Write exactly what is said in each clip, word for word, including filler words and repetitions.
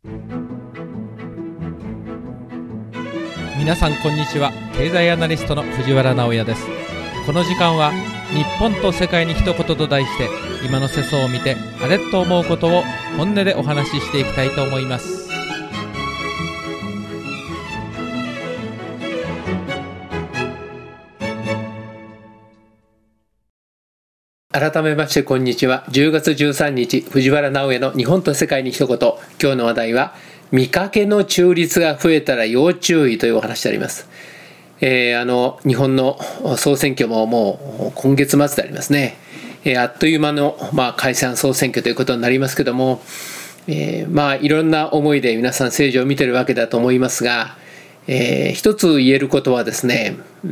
皆さんこんにちは。経済アナリストの藤原直也です。この時間は日本と世界に一言と題して、今の世相を見てあれっと思うことを本音でお話ししていきたいと思います。 改めましてこんにちは。じゅうがつじゅうさんにち、藤原直也の日本と世界に一言。今日の話題は、見かけの中立が増えたら要注意というお話であります。えー、あの日本の総選挙ももう今月末でありますね。えー、あっという間の、まあ、解散総選挙ということになりますけども、えー、まあいろんな思いで皆さん政治を見てるわけだと思いますが、えー、一つ言えることはですね、うん、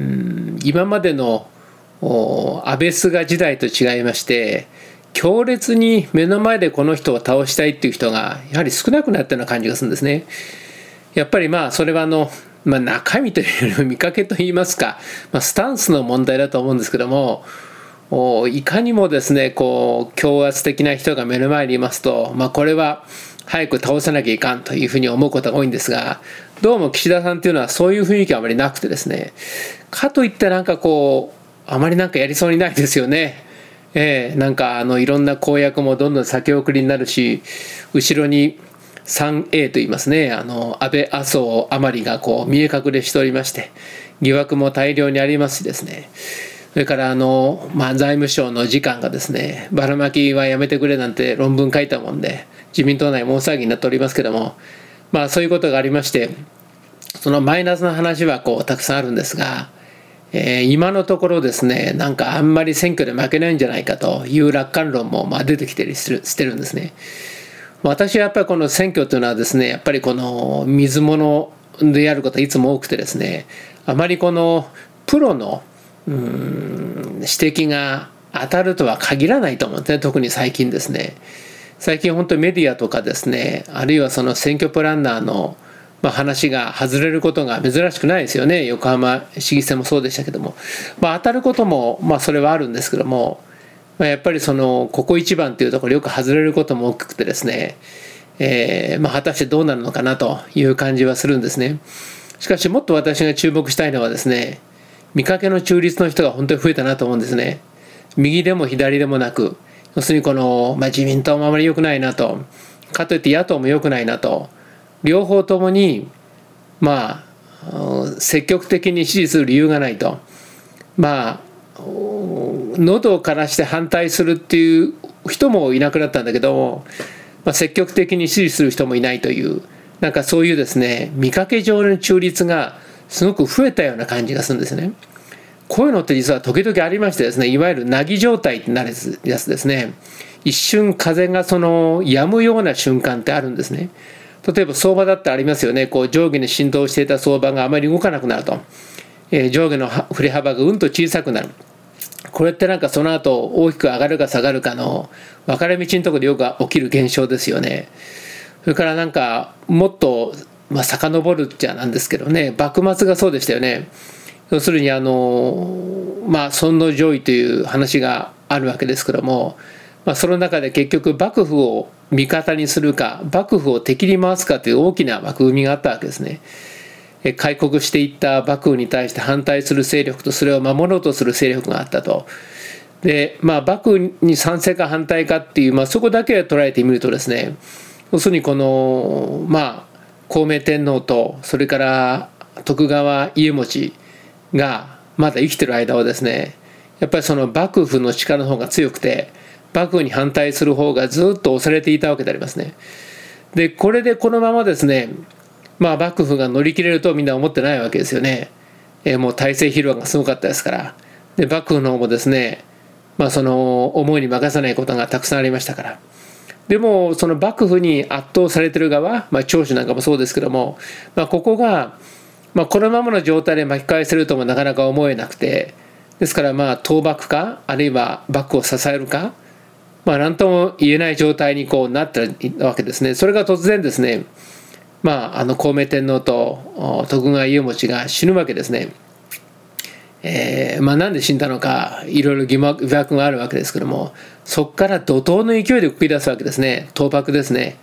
今までの安倍菅時代と違いまして、強烈に目の前でこの人を倒したいっていう人がやはり少なくなったような感じがするんですね。やっぱりまあそれはあの、まあ、中身というよりも見かけといいますか、まあ、スタンスの問題だと思うんですけども、いかにもですねこう強圧的な人が目の前にいますと、まあ、これは早く倒さなきゃいかんというふうに思うことが多いんですが、どうも岸田さんというのはそういう雰囲気はあまりなくてですね、かといってなんかこうあまりなんかやりそうにないですよね。えー、なんかあのいろんな公約もどんどん先送りになるし、後ろに スリーエー と言いますね、あの安倍麻生余りがこう見え隠れしておりまして、疑惑も大量にありますしですね、それからあの、まあ、財務省の次官がですね、ばらまきはやめてくれなんて論文書いたもんで、自民党内も大騒ぎになっておりますけども、まあそういうことがありまして、そのマイナスな話はこうたくさんあるんですが、えー、今のところですね、なんかあんまり選挙で負けないんじゃないかという楽観論もまあ出てきてりしてるんですね。私はやっぱりこの選挙というのはですね、やっぱりこの水物でやることはいつも多くてですね、あまりこのプロのうーん指摘が当たるとは限らないと思うんですね。特に最近ですね。最近本当にメディアとかですね、あるいはその選挙プランナーのまあ話が外れることが珍しくないですよね。横浜市議選もそうでしたけども、まあ、当たることもまあそれはあるんですけども、まあ、やっぱりそのここ一番というところよく外れることも大きくてですね、えー、まあ果たしてどうなるのかなという感じはするんですね。しかしもっと私が注目したいのはですね、見かけの中立の人が本当に増えたなと思うんですね。右でも左でもなく、要するにこの、まあ、自民党もあまり良くないなと、かといって野党も良くないなと、両方ともにまあ積極的に支持する理由がないと、まあ喉を枯らして反対するっていう人もいなくなったんだけども、まあ、積極的に支持する人もいないという、なんかそういうですね見かけ上の中立がすごく増えたような感じがするんですね。こういうのって実は時々ありましてですね、いわゆる凪ぎ状態ってなるやつですね。一瞬風がその止むような瞬間ってあるんですね。例えば相場だってありますよね。こう上下に振動していた相場があまり動かなくなると、えー、上下の振れ幅がうんと小さくなる。これってなんかその後大きく上がるか下がるかの分かれ道のところでよく起きる現象ですよね。それからなんかもっとまあ遡るっちゃなんですけどね、幕末がそうでしたよね。要するにあのまあ尊王攘夷という話があるわけですけども、まあ、その中で結局幕府を味方にするか幕府を敵に回すかという大きな枠組みがあったわけですね。開国していった幕府に対して反対する勢力とそれを守ろうとする勢力があったと。でまあ幕府に賛成か反対かっていう、まあ、そこだけを捉えてみるとですね、要するにこのまあ孝明天皇とそれから徳川家茂がまだ生きてる間はですね、やっぱりその幕府の力の方が強くて、幕府に反対する方がずっと押されていたわけでありますね。でこれでこのままですね、まあ幕府が乗り切れるとみんな思ってないわけですよね。えー、もう体制疲労がすごかったですから。で幕府の方もですね、まあその思いに任せないことがたくさんありましたから。でもその幕府に圧倒されてる側、まあ長州なんかもそうですけども、まあ、ここが、まあ、このままの状態で巻き返せるともなかなか思えなくて、ですからまあ倒幕かあるいは幕府を支えるか、まあ何とも言えない状態にこうなったわけですね。それが突然ですね、まああの孝明天皇と徳川家茂が死ぬわけですね。えー、まあなんで死んだのかいろいろ疑惑があるわけですけども、そこから怒涛の勢いで繰り出すわけですね。倒幕ですね。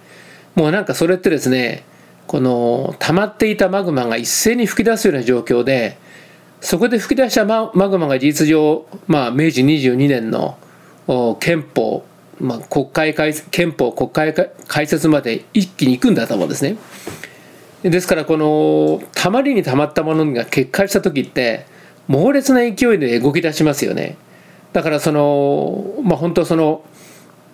もうなんかそれってですね、この溜まっていたマグマが一斉に噴き出すような状況で、そこで噴き出したマグマが事実上、まあ、明治にじゅうにねんの憲法、まあ、国会改憲法国会開設まで一気に行くんだと思うんですね。ですからこのたまりにたまったものが決壊した時って猛烈な勢いで動き出しますよね。だからその、まあ、本当その、うん、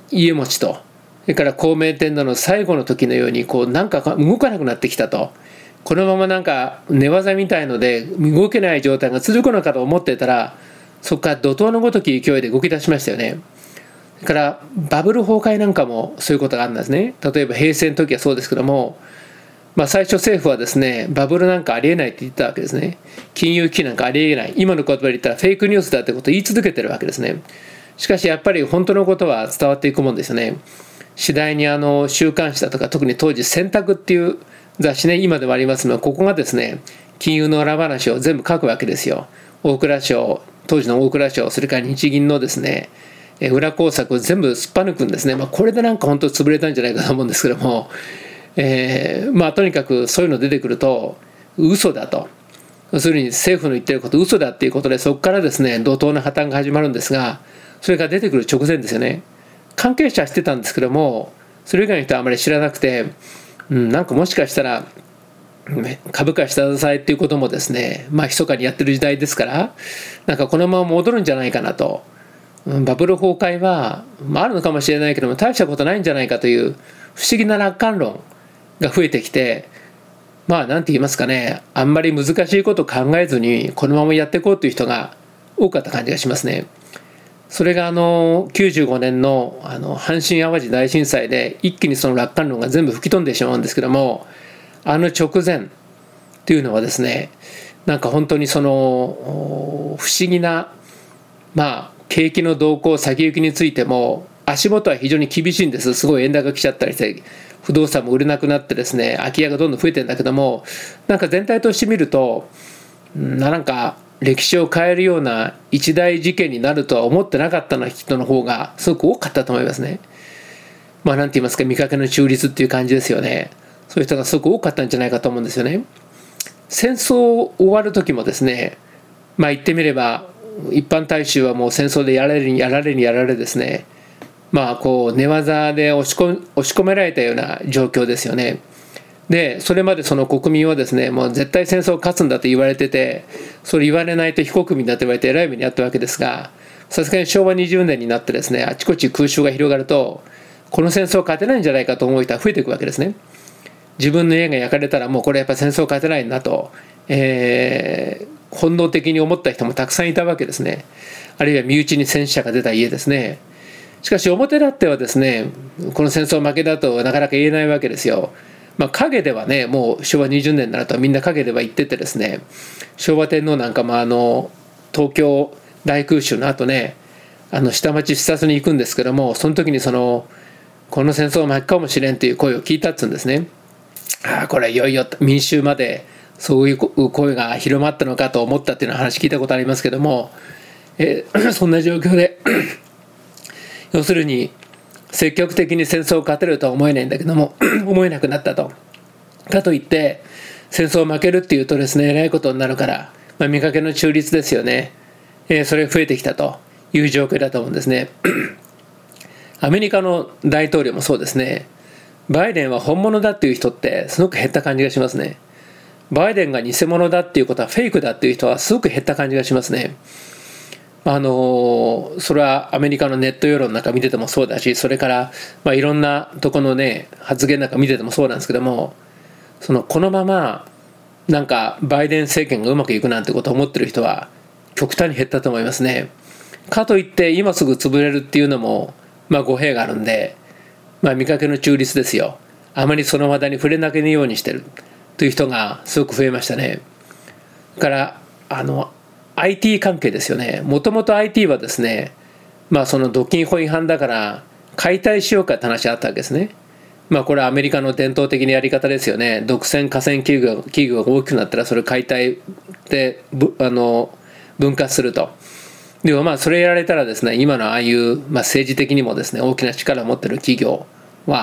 家持とそれから孝明天皇の最後の時のようにこうなんか動かなくなってきたと、このままなんか寝技みたいので動けない状態が続くのかと思ってたら、そこから怒涛のごとき勢いで動き出しましたよね。それからバブル崩壊なんかもそういうことがあるんですね。例えば平成の時はそうですけども、まあ、最初政府はですね、バブルなんかありえないって言ったわけですね。金融危機なんかありえない、今の言葉で言ったらフェイクニュースだってことを言い続けてるわけですね。しかしやっぱり本当のことは伝わっていくもんですよね。次第にあの週刊誌だとか、特に当時選択っていう雑誌ね、今でもありますが、ここがですね金融の裏話を全部書くわけですよ。大蔵省、当時の大蔵省、それから日銀のですね裏工作を全部すっぱ抜くんですね。まあ、これでなんか本当に潰れたんじゃないかと思うんですけども、えー、まあとにかくそういうの出てくると嘘だと、要するに政府の言ってること嘘だっていうことで、そこからですね怒涛の破綻が始まるんですが、それが出てくる直前ですよね。関係者は知ってたんですけども、それ以外の人はあまり知らなくて、うん、なんかもしかしたら株価下支えっていうこともですね、まあ密かにやってる時代ですから、なんかこのまま戻るんじゃないかなと、バブル崩壊は、まあ、あるのかもしれないけども大したことないんじゃないかという不思議な楽観論が増えてきて、まあなんて言いますかね、あんまり難しいことを考えずにこのままやっていこうという人が多かった感じがしますね。それがあのきゅうじゅうごねんのあの阪神・淡路大震災で一気にその楽観論が全部吹き飛んでしまうんですけども、あの直前っていうのはですね、なんか本当にその不思議な、まあ景気の動向先行きについても足元は非常に厳しいんです。すごい円高来ちゃったりして不動産も売れなくなってですね、空き家がどんどん増えてるんだけども、なんか全体として見るとなんか歴史を変えるような一大事件になるとは思ってなかったような人の方がすごく多かったと思いますね。まあなんて言いますか、見かけの中立っていう感じですよね。そういう人がすごく多かったんじゃないかと思うんですよね。戦争終わる時もですね、まあ言ってみれば一般大衆はもう戦争でやられるにやられるにやられですね、まあこう寝技で押し込押し込められたような状況ですよね。でそれまでその国民はですね、もう絶対戦争を勝つんだと言われてて、それ言われないと非国民だと言われてえらい目にあったわけですが、さすがにしょうわにじゅうねんになってですね、あちこち空襲が広がると、この戦争勝てないんじゃないかと思う人は増えていくわけですね。自分の家が焼かれたらもうこれやっぱ戦争勝てないんだと、えー本能的に思った人もたくさんいたわけですね。あるいは身内に戦死者が出た家ですね。しかし表立ってはですね、この戦争負けだとなかなか言えないわけですよ。まあ陰ではね、もうしょうわにじゅうねんになるとみんな陰では言っててですね、昭和天皇なんかもあの東京大空襲の後ね、あの下町視察に行くんですけども、その時にそのこの戦争負けかもしれんという声を聞いたっつうんですね。ああこれいよいよ民衆までそういう声が広まったのかと思ったっていうの話聞いたことありますけども、えー、そんな状況で要するに積極的に戦争を勝てるとは思えないんだけども思えなくなったと。かといって戦争を負けるっていうとですね、えらいことになるから、まあ、見かけの中立ですよね、えー、それが増えてきたという状況だと思うんですね。アメリカの大統領もそうですね。バイデンは本物だっていう人ってすごく減った感じがしますね。バイデンが偽物だっていうことはフェイクだっていう人はすごく減った感じがしますね。あのそれはアメリカのネット世論なんか見ててもそうだし、それから、まあ、いろんなとこのね発言なんか見ててもそうなんですけども、そのこのままなんかバイデン政権がうまくいくなんてことを思ってる人は極端に減ったと思いますね。かといって今すぐ潰れるっていうのも、まあ、語弊があるんで、まあ、見かけの中立ですよ。あまりその話題に触れなけないようにしてるという人がすごく増えましたね。だからあの アイティー 関係ですよね。もともと アイティー はですね、まあその独禁法違反だから解体しようかって話あったわけですね。まあこれはアメリカの伝統的なやり方ですよね。独占河川企業が企業が大きくなったらそれを解体であの分割すると。でもまあそれやられたらですね、今のああいう、まあ、政治的にもですね大きな力を持っている企業は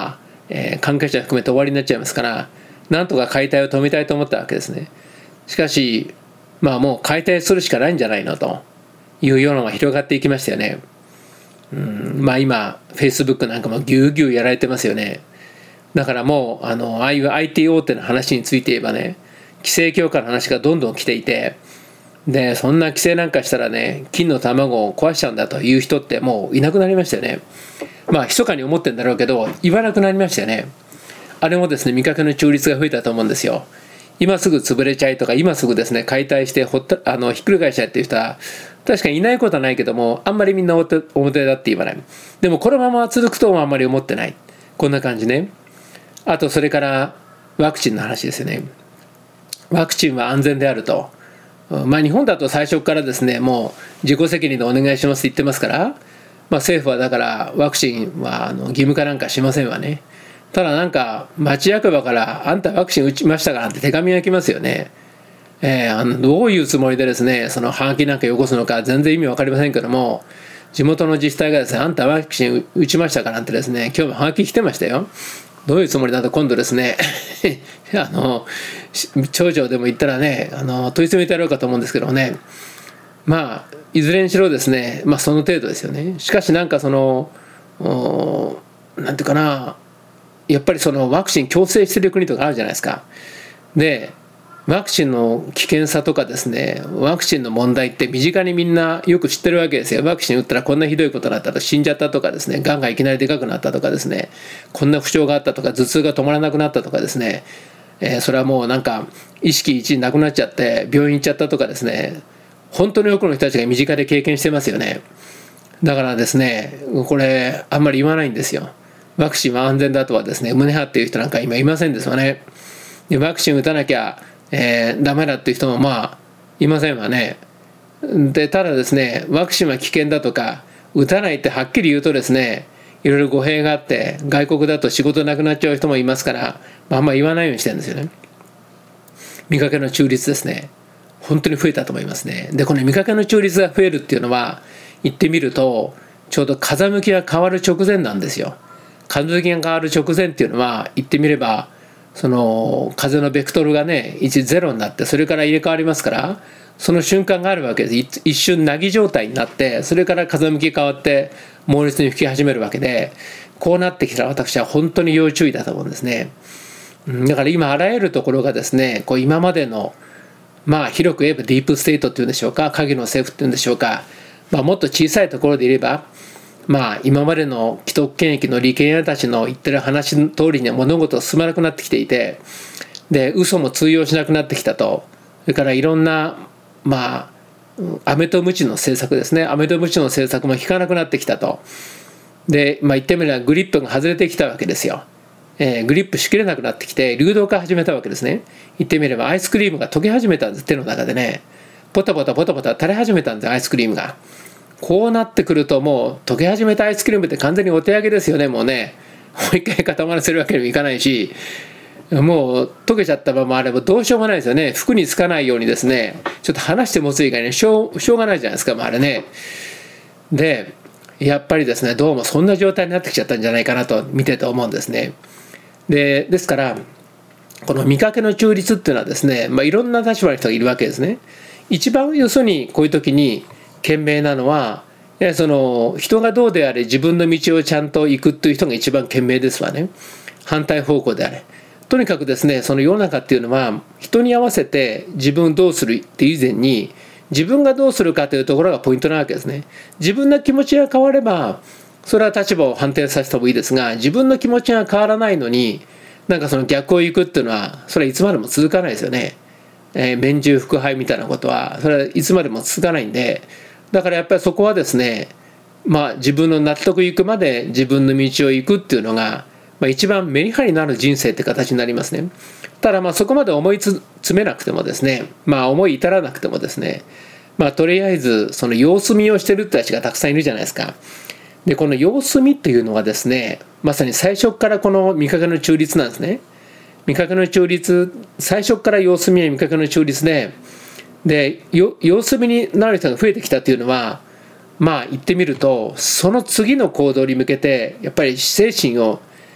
えー、関係者含めて終わりになっちゃいますから、なんとか解体を止めたいと思ったわけですね。しかしまあもう解体するしかないんじゃないのという世論が広がっていきましたよね。うん、まあ今フェイスブックなんかもぎゅうぎゅうやられてますよね。だからもうあのああいう アイティー 大手の話について言えばね、規制強化の話がどんどん来ていて、でそんな規制なんかしたらね、金の卵を壊しちゃうんだという人ってもういなくなりましたよね。まあ密かに思ってるんだろうけど言わなくなりましたよね。あれもですね、見かけの中立が増えたと思うんですよ。今すぐ潰れちゃいとか、今すぐですね解体してほったあのひっくり返しちゃいっていう人は確かにいないことはないけども、あんまりみんな表だって言わない。でもこのまま続くとはあんまり思ってない。こんな感じね。あとそれからワクチンの話ですよね。ワクチンは安全であると。まあ日本だと最初からですね、もう自己責任でお願いしますって言ってますから、まあ、政府はだからワクチンはあの義務化なんかしませんわね。ただなんか町役場からあんたワクチン打ちましたかなんて手紙が来ますよね。えー、あのどういうつもりでですね、そのハガキなんかよこすのか全然意味わかりませんけども、地元の自治体がですね、あんたワクチン打ちましたかなんてですね、今日もハガキ来てましたよ。どういうつもりだと今度ですねあの町長でも言ったらね、あの問い詰めてやろうかと思うんですけどもね、まあいずれにしろですね、まあその程度ですよね。しかしなんかそのなんていうかな、やっぱりそのワクチン強制してる国とかあるじゃないですか。でワクチンの危険さとかですね、ワクチンの問題って身近にみんなよく知ってるわけですよ。ワクチン打ったらこんなひどいことになったとか、死んじゃったとかですね、がんがいきなりでかくなったとかですね、こんな不調があったとか、頭痛が止まらなくなったとかですね、えー、それはもうなんか意識一時なくなっちゃって病院行っちゃったとかですね、本当に多くの人たちが身近で経験してますよね。だからですね、これあんまり言わないんですよ。ワクチンは安全だとはですね、胸張っていう人なんか今いませんですよね。でワクチン打たなきゃえー、ダメだっていう人もまあいませんわね。でただですね、ワクチンは危険だとか打たないってはっきり言うとですね、いろいろ語弊があって外国だと仕事なくなっちゃう人もいますから、まあ、あんまり言わないようにしてるんですよね。見かけの中立ですね、本当に増えたと思いますね。でこの見かけの中立が増えるっていうのは言ってみるとちょうど風向きが変わる直前なんですよ。風向きが変わる直前っていうのは言ってみればその風のベクトルがねいちゼロになって、それから入れ替わりますから、その瞬間があるわけです。一瞬凪ぎ状態になって、それから風向き変わって猛烈に吹き始めるわけで、こうなってきたら私は本当に要注意だと思うんですね。だから今あらゆるところがですね、こう今までのまあ広く言えばディープステートっていうんでしょうか、影の政府っていうんでしょうか、まあ、もっと小さいところで言えばまあ今までの既得権益の利権者たちの言ってる話の通りには物事が進まなくなってきていて、で嘘も通用しなくなってきたと。それからいろんなまあ飴と鞭の政策ですね、飴と鞭の政策も効かなくなってきたと。でまあ言ってみればグリップが外れてきたわけですよ。えー、グリップしきれなくなってきて流動化始めたわけですね。言ってみればアイスクリームが溶け始めたんです。手の中でねポタポタポタポタ垂れ始めたんです、アイスクリームが。こうなってくるともう溶け始めたアイスクリームって完全にお手上げですよね。もうねもう一回固まらせるわけにもいかないし、もう溶けちゃったままあればどうしようもないですよね。服につかないようにですねちょっと離して持つ以外にしょう、しょうがないじゃないですか、まあ、あれね。でやっぱりですねどうもそんな状態になってきちゃったんじゃないかなと見てて思うんですね。でですからこの見かけの中立っていうのはですね、まあ、いろんな立場の人がいるわけですね。一番要するにこういう時に賢明なのはその人がどうであれ自分の道をちゃんと行くっていう人が一番賢明ですわね。反対方向であれとにかくですね、その世の中っていうのは人に合わせて自分をどうするっていう以前に自分がどうするかというところがポイントなわけですね。自分の気持ちが変わればそれは立場を反転させてもいいですが、自分の気持ちが変わらないのになんかその逆を行くっていうのはそれはいつまでも続かないですよね。えー、免従腹背みたいなことはそれはいつまでも続かないんで、だからやっぱりそこはですね、まあ自分の納得いくまで自分の道を行くっていうのが、まあ、一番メリハリのある人生って形になりますね。ただまあそこまで思いつ詰めなくてもですね、まあ思い至らなくてもですね、まあとりあえずその様子見をしてる人たちがたくさんいるじゃないですか。でこの様子見っていうのはですね、まさに最初からこの見かけの中立なんですね。見かけの中立、最初から様子見や見かけの中立で、で様子見になる人が増えてきたっていうのは、まあ言ってみるとその次の行動に向けてやっぱり精神を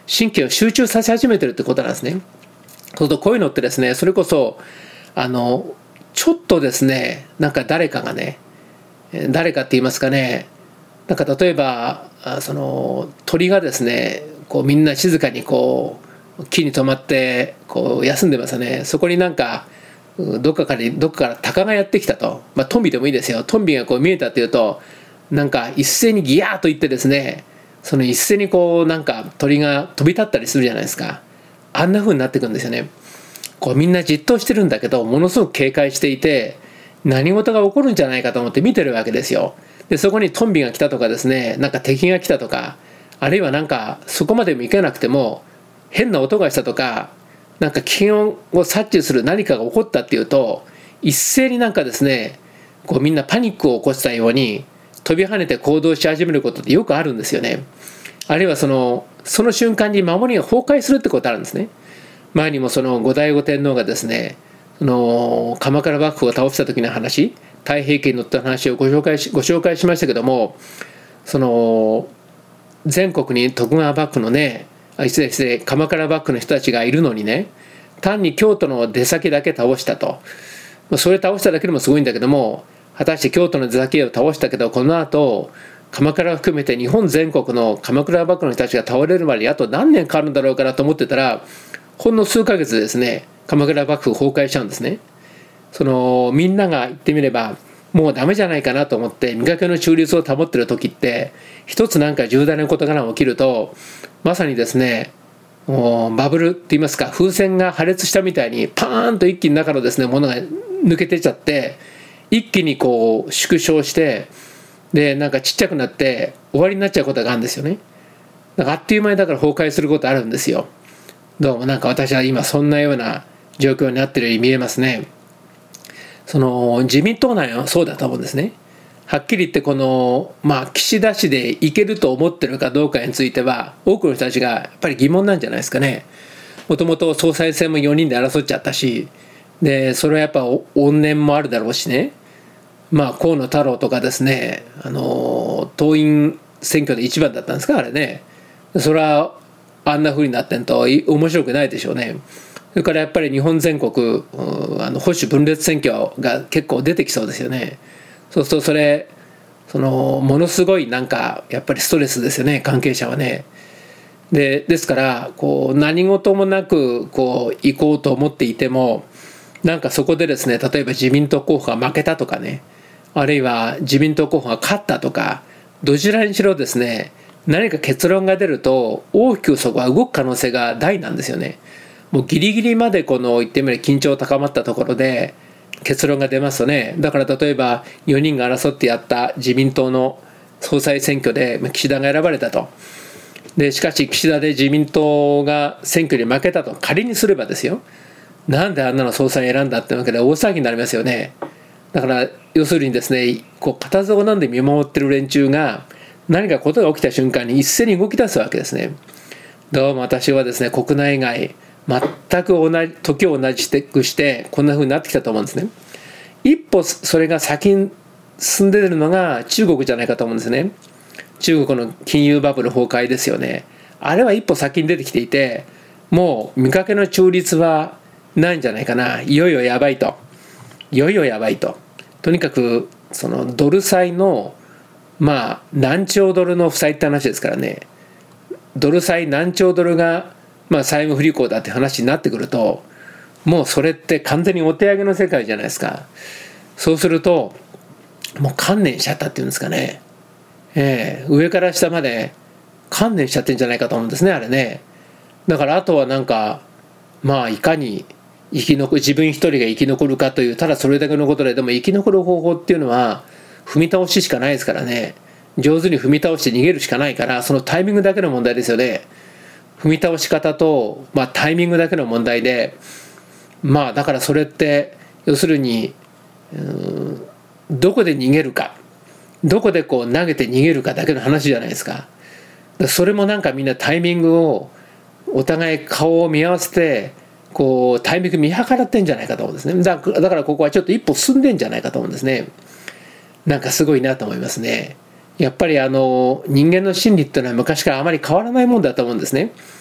神経を集中させ始めてるってことなんですね。そうするとこういうのってですね、それこそあのちょっとですね、なんか誰かがね、誰かって言いますかね、なんか例えばその鳥がですね、こうみんな静かにこう木に止まってこう休んでますよね。そこになんかどっかからどっかから鷹がやってきたと、まあ、トンビでもいいですよ。トンビがこう見えたっていうと、なんか一斉にギヤーと言ってですね、その一斉にこうなんか鳥が飛び立ったりするじゃないですか。あんな風になってくるんですよね。こうみんなじっとしてるんだけど、ものすごく警戒していて、何事が起こるんじゃないかと思って見てるわけですよ。でそこにトンビが来たとかですね、なんか敵が来たとか、あるいはなんかそこまでもいかなくても変な音がしたとか、なんか危険を察知する何かが起こったっていうと、一斉になんかですね、こうみんなパニックを起こしたように飛び跳ねて行動し始めることってよくあるんですよね。あるいはそのその瞬間に守りが崩壊するってことあるんですね。前にもその後醍醐天皇がですね、その鎌倉幕府を倒した時の話、太平記に載った話をご紹介しご紹介しましたけども、その全国に徳川幕府のね、失礼失礼鎌倉幕府の人たちがいるのにね、単に京都の出先だけ倒したと、それ倒しただけでもすごいんだけども、果たして京都の出先を倒したけど、この後鎌倉を含めて日本全国の鎌倉幕府の人たちが倒れるまであと何年かかるんだろうかなと思ってたら、ほんの数ヶ月でですね、鎌倉幕府崩壊しちゃうんですね。そのみんなが言ってみればもうダメじゃないかなと思って見かけの中立を保ってる時って、一つなんか重大なことが起きると、まさにですね、もうバブルって言いますか、風船が破裂したみたいにパーンと一気に中のですねものが抜けてっちゃって、一気にこう縮小して、でなんかちっちゃくなって終わりになっちゃうことがあるんですよね。だからあっという間にだから崩壊することあるんですよ。どうもなんか私は今そんなような状況になってるように見えますね。その自民党内はそうだと思うんですね。はっきり言ってこの、まあ、岸田氏でいけると思ってるかどうかについては多くの人たちがやっぱり疑問なんじゃないですかね。もともと総裁選もよにんで争っちゃったし、でそれはやっぱ怨念もあるだろうしね。まあ河野太郎とかですね、あの党員選挙で一番だったんですかあれね。それはあんな風になってんと面白くないでしょうね。それからやっぱり日本全国あの保守分裂選挙が結構出てきそうですよね。そうするとそれそのものすごいなんかやっぱりストレスですよね、関係者はね。でですからこう何事もなくこう行こうと思っていても、なんかそこでですね、例えば自民党候補が負けたとかね、あるいは自民党候補が勝ったとか、どちらにしろですね、何か結論が出ると大きくそこは動く可能性が大なんですよね。もうギリギリまでこの言ってみれば緊張高まったところで結論が出ますとね、だから例えばよにんが争ってやった自民党の総裁選挙で岸田が選ばれたと。でしかし岸田で自民党が選挙に負けたと仮にすればですよ、なんであんなの総裁選んだってわけで大騒ぎになりますよね。だから要するにですね、こう固唾を飲んで見守ってる連中が何かことが起きた瞬間に一斉に動き出すわけですね。どうも私はですね、国内外全く同じ時を同じくしてこんな風になってきたと思うんですね。一歩それが先に進んでいるのが中国じゃないかと思うんですね。中国の金融バブル崩壊ですよね。あれは一歩先に出てきていて、もう見かけの中立はないんじゃないかな。いよいよやばいと。いよいよやばいと。とにかくそのドル債のまあ何兆ドルの負債って話ですからね。ドル債何兆ドルがまあ債務不履行だって話になってくると、もうそれって完全にお手上げの世界じゃないですか。そうするともう観念しちゃったっていうんですかね、えー、上から下まで観念しちゃってんじゃないかと思うんですね、あれね。だからあとはなんかまあいかに生き残る自分一人が生き残るかという、ただそれだけのことで、でも生き残る方法っていうのは踏み倒ししかないですからね。上手に踏み倒して逃げるしかないから、そのタイミングだけの問題ですよね。踏み倒し方と、まあ、タイミングだけの問題で、まあだからそれって要するにうーんどこで逃げるか、どこでこう投げて逃げるかだけの話じゃないですか。それもなんかみんなタイミングをお互い顔を見合わせてこうタイミング見計らってんじゃないかと思うんですね。だからだからここはちょっと一歩進んでんじゃないかと思うんですね。なんかすごいなと思いますね。やっぱりあの人間の心理っていうのは昔からあまり変わらないもんだと思うんですね。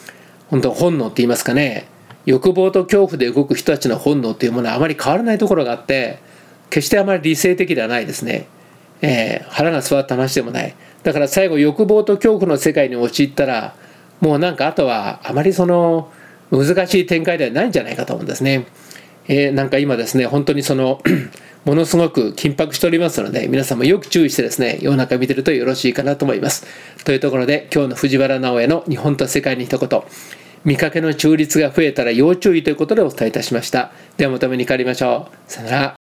本当本能って言いますかね、欲望と恐怖で動く人たちの本能というものはあまり変わらないところがあって、決してあまり理性的ではないですね。えー、腹が座った話でもない。だから最後欲望と恐怖の世界に陥ったら、もうなんかあとはあまりその難しい展開ではないんじゃないかと思うんですね。えー、なんか今ですね、本当にそのものすごく緊迫しておりますので、皆さんもよく注意してですね、世の中見てるとよろしいかなと思います。というところで、今日の藤原直哉の日本と世界に一言、見かけの中立が増えたら要注意ということでお伝えいたしました。ではまたお目にかかりましょう。さよなら。